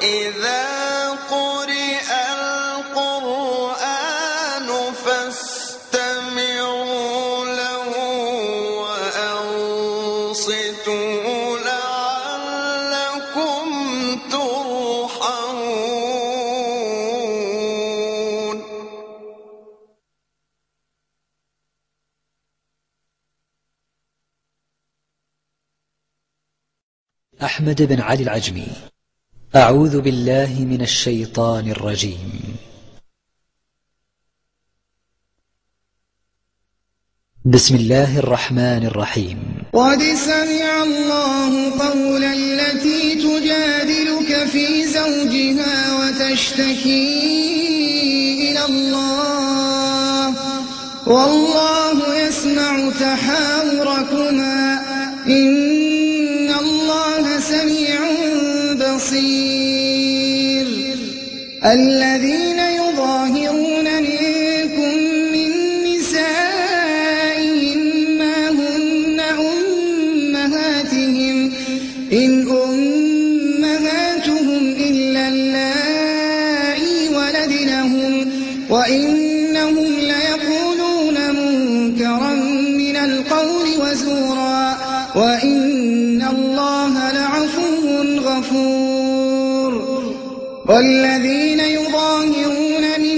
إذا قرئ القرآن فاستمعوا له وأنصتوا لعلكم ترحمون. أحمد بن علي العجمي. أعوذ بالله من الشيطان الرجيم. بسم الله الرحمن الرحيم. قد سمع الله قول التي تجادلك في زوجها وتشتكي إلى الله والله يسمع تحاوركما إن الله سميع بصير. الذين يظاهرون منكم من نسائهم ما هن أمهاتهم إن أمهاتهم إلا اللائي ولدنهم وإنهم ليقولون منكرا من القول وزورا وإن الله لعفو غفور. والذين يظاهرون من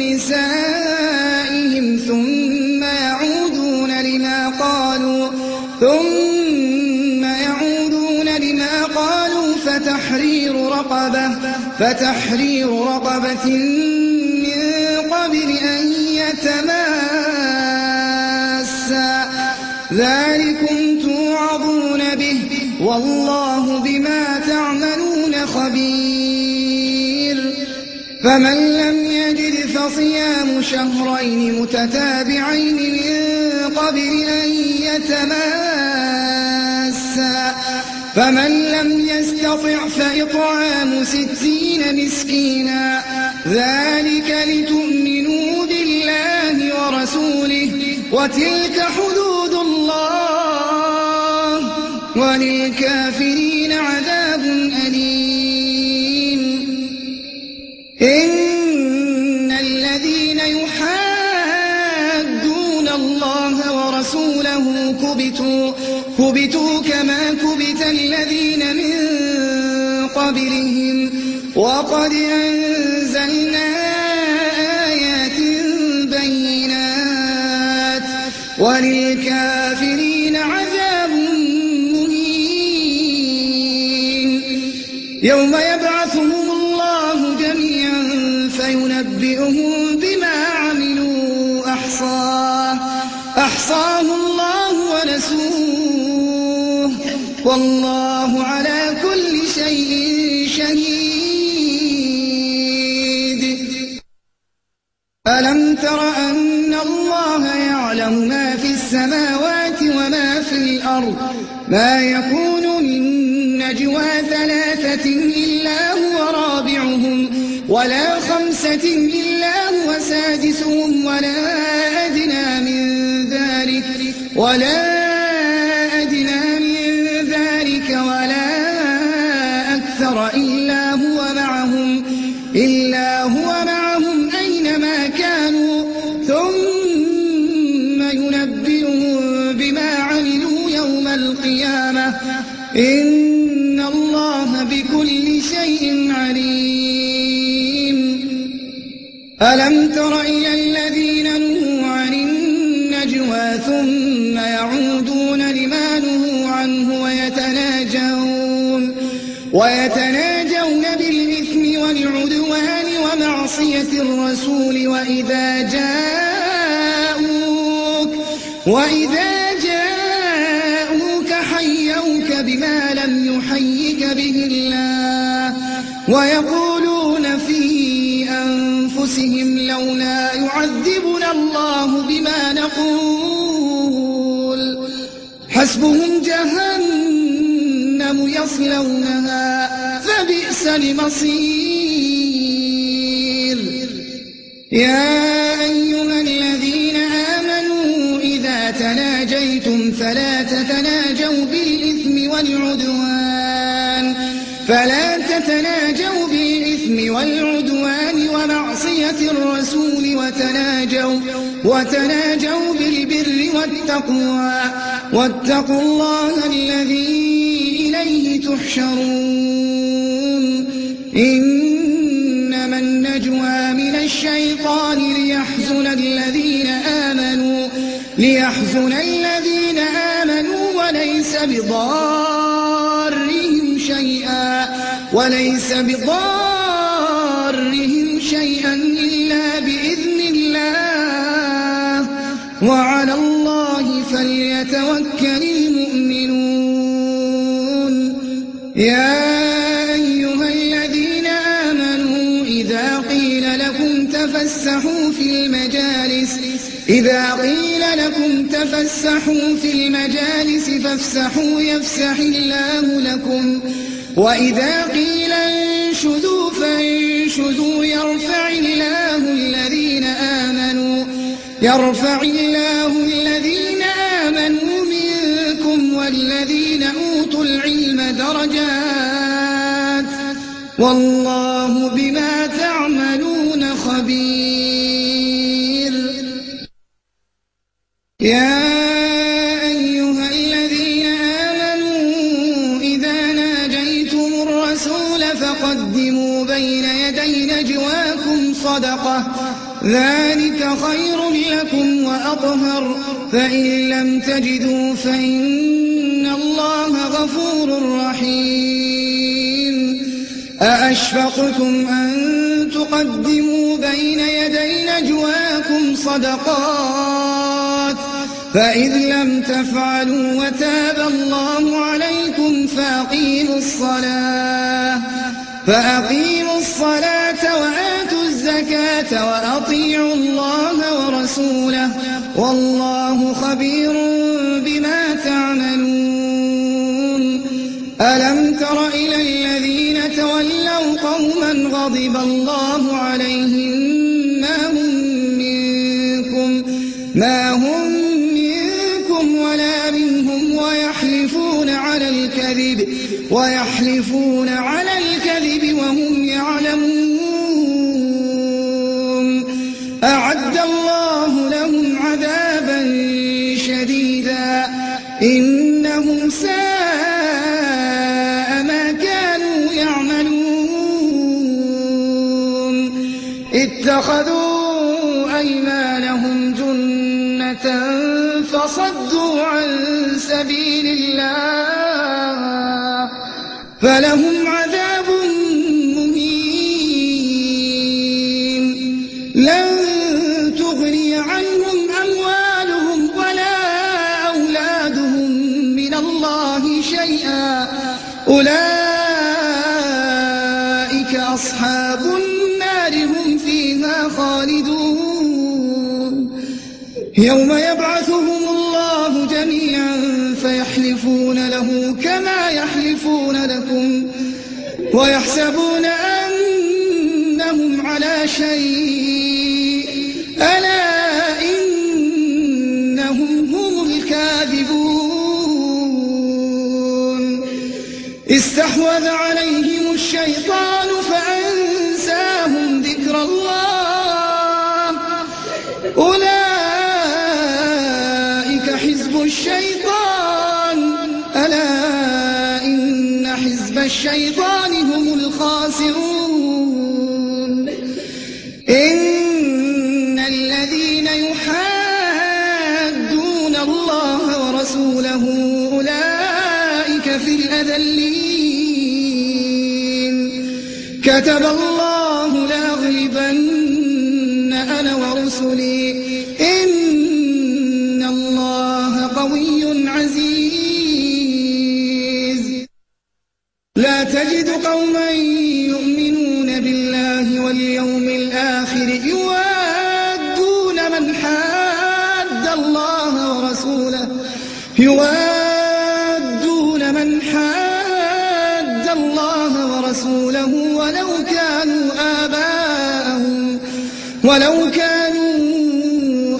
نسائهم ثم يعودون لما قالوا فتحرير رقبة من قبل أن يتماسا ذلكم توعظون به والله بما تعملون خبير. فمن لم يجد فصيام شهرين متتابعين من قبل أن يتماسا فمن لم يستطع فإطعام 60 مسكينا ذلك لتؤمنوا بالله ورسوله وتلك حدود الله وللكافرين عذاب أليم. إن الذين يحادون الله ورسوله كبتوا كما كبت الذين من قبلهم وقد أنزلنا آيات بينات وللكافرين عذاب مهين. يوم يبعثهم الله جميعا فينبئهم بما عملوا أحصاه الله ونسوه والله على كل شيء شهيد. ألم تر أن الله يعلم ما في السماوات وما في الأرض ما يكون من نجوى 3 إلا هو رابعهم ولا 5 إلا هو سادسهم ولا أدنى من ذلك ولا أكثر إلا هو معهم أينما كانوا ثم ينبئهم بما عملوا يوم القيامة إن الله بكل شيء عليم. ألم تر إلى الذين نهوا عن النجوى ثم يعودون لما نهوا عنه ويتناجون بالإثم والعدوان ومعصية الرسول وإذا جاءوك حيوك بما لم يحيك به الله ويقولون في أنفسهم لولا يعذبنا الله بما نقول حسبهم جهنم يصلونها فبئس المصير. يا أيها الذين آمنوا إذا تناجيتم فلا تتناجوا بالإثم والعدوان فلا تتناجوا بالإثم والعدوان ومعصية الرسول وتناجوا بالبر والتقوى واتقوا الله الذي إليه تحشرون إنما النجوى من الشيطان ليحزن الذين آمنوا وليس بضارهم شيئا إلا بإذن الله وعلى الله فليتوكل المؤمنون يا أيها الذين آمنوا إذا قيل لكم تفسحوا في المجالس فافسحوا يفسح الله لكم وإذا قيل انشزوا فانشزوا يرفع الله الذين آمنوا منكم والذين أوتوا العلم درجات والله بما تعملون خبير يا أيها الذين آمنوا إذا ناجيتم الرسول فقدموا بين يدي نجواكم صدقة ذلك خير لكم وأطهر فإن لم تجدوا فإن الله غفور رحيم أأشفقتم أن تقدموا بين يدي نجواكم صدقات فإذ لم تفعلوا وتاب الله عليكم فأقيموا الصلاة وآتوا الزكاة وأطيعوا الله ورسوله والله خبير بما تعملون ألم تر إلى الذين تولوا قوما غضب الله عليهم ما هم منكم ولا منهم ويحلفون على الكذب وهم يعلمون أعد الله لهم عذابا شديدا إنهم ساء ما كانوا يعملون اتخذوا أيمانهم جنة فصدوا عن سبيل الله فلهم عذاب مهين لن تغني عنهم أموالهم ولا أولادهم من الله شيئا أولئك أصحاب النار هم فيها خالدون يوم يبعثهم الله جميعا فيحلفون له كما يحلفون لكم ويحسبون أنهم على شيء ألا إنهم هم الكاذبون استحوذ عليهم الشيطان فأنساهم ذكر الله أولئك حزب الشيطان ألا إن حزب الشيطان هم الخاسرون إن الذين يحادون الله ورسوله أولئك في الأذلين كتب الله لأغلبن أنا ورسلي إن الله قوي عزيز لا تجد قوما يؤمنون بالله واليوم الآخر يوادون من حاد الله ورسوله ولو كانوا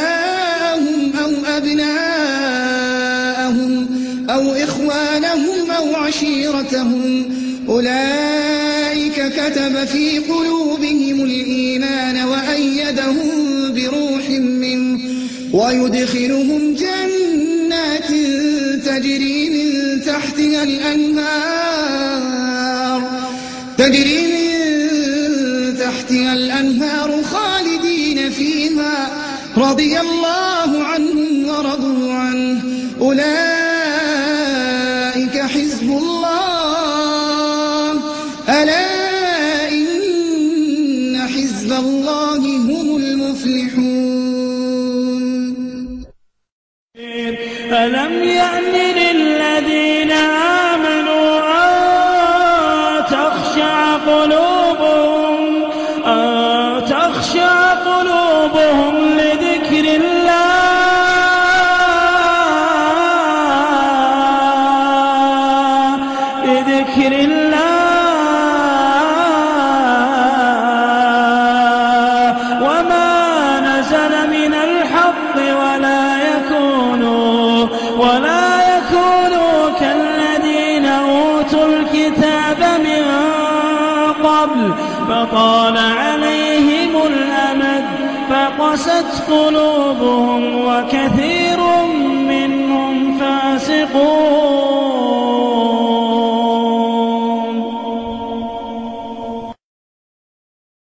آباءهم أو أبناءهم أو إخوانهم أو عشيرتهم أولئك كتب في قلوبهم الإيمان وأيدهم بروح منه ويدخلهم جنات تجري من تحتها الأنهار خالدين فيها رضي الله عنهم ورضوا عنه أولئك حزب الله ألا إن حزب الله هم المفلحون ألم يأن للذين آمنوا أن تخشع قلوبهم لذكر الله وما نزل من الحق ولا يكونوا كالذين أوتوا الكتاب من قبل فطال عليهم الأمد فقست قلوبهم وكثير منهم فاسقون